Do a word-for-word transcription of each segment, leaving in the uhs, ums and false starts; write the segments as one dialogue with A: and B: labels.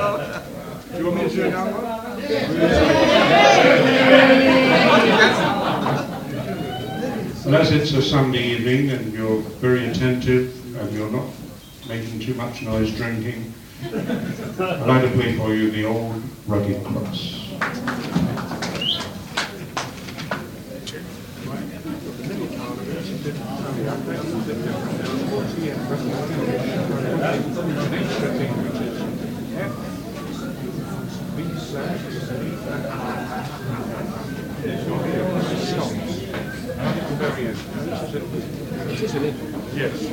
A: Do you want me to do another one? Well, as it's a Sunday evening and you're very attentive and you're not making too much noise drinking, I'd like to play for you the old rugged cross. Yes.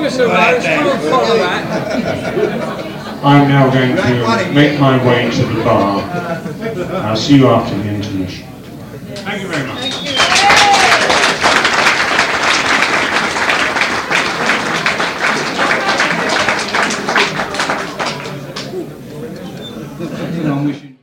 B: us a rose, come and follow that.
A: I'm now going to make my way to the bar. I'll see you after the intermission. Thank you very much.
B: Thank you.
C: I'm wishing